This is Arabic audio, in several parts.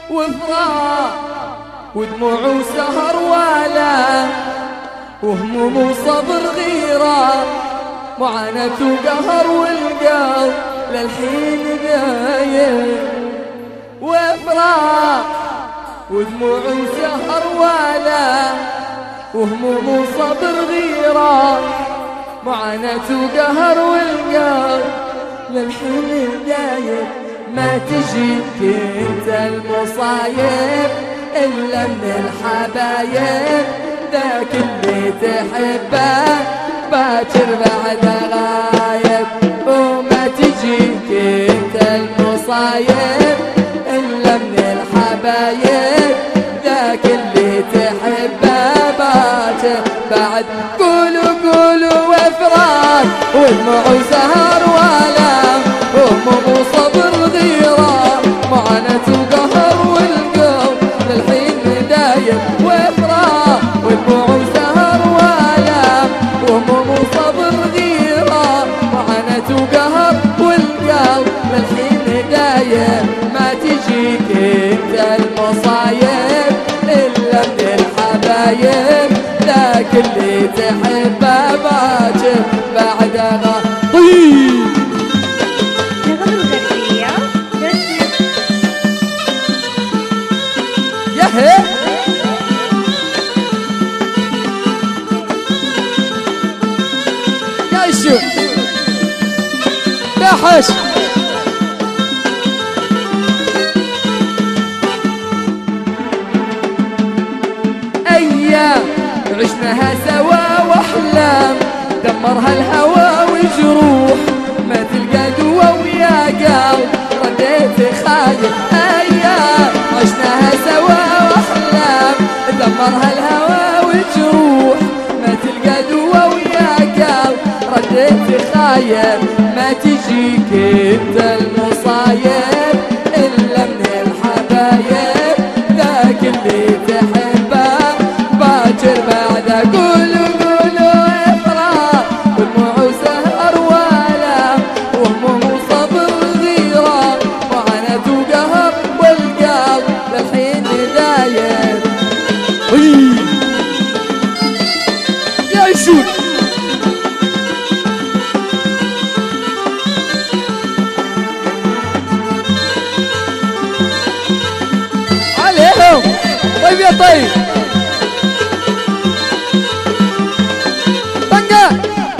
وفراق ودموع وسهر ولا وهموم وصبر غيرة معاناة وقهر والقلب للحين دايم وفراق ودموع وسهر ولا وهموم وصبر غيرة معاناة وقهر والقلب للحين دايم ما تجيك انت المصايب إلا من الحبايب ذاك اللي تحبه باكر بعد غايب وما تجيك انت المصايب إلا من الحبايب ذاك اللي تحبه باكر بعد قولوا قولوا وفراق ودموع وسهر ولا وهموم وصبر غيرة معاناة وقهر والقلب للحين دايم وفراق ودموع وسهر ولا وهموم وصبر غيرة معاناة وقهر والقلب للحين دايم ما تجيك انت المصايب إلا من الحبايب ذاك اللي تحبه باكر بعد طيب يا شو دحش أيام عشناها سوا وأحلام دمرها الهوى وجروح ما تلقى دوا ويا قلب رديت خايف أيام عشناها سوا وأحلام دمرها الهوى وجروح ما تلقى دوا ويا قلب رديت خايف ما تجيك انت المصايب إلا من الحبايب ذاك اللي تحبه باكر بعد قولوا قولوا افراح ودموع وسهر ولا وهموم وصبر غيرة معاناة وقهر والقلب للحين دايم يا شوت عليهم طيب يا طيب طنقة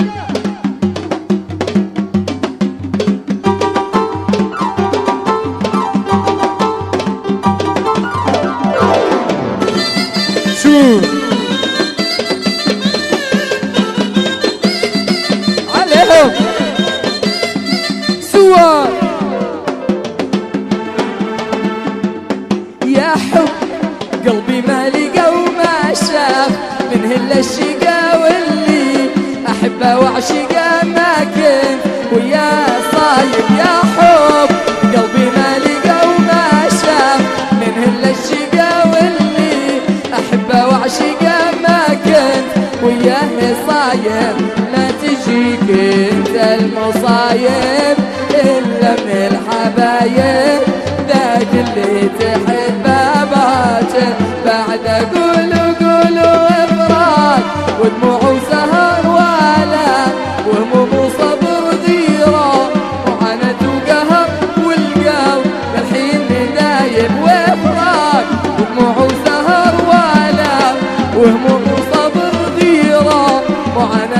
شو عليهم سوا يا حب قلبي ما لقى وما شاف من هلا الشقا واللي احبه وعشقه ما كنت ويا صايب يا حب قلبي ما لقى وما شاف من هلا الشقا واللي احبه وعشقه ما كنت وياه صايب ما تجيك انت المصايب الا من الحبايب ذاك اللي تحبه باكر بعد قولوا قولوا افراق ودموع وسهر ولا وهموم وصبر غيرة معاناة وقهر والقلب للحين دايب وافراق ودموع وسهر ولا وهموم وصبر غيرة معاناة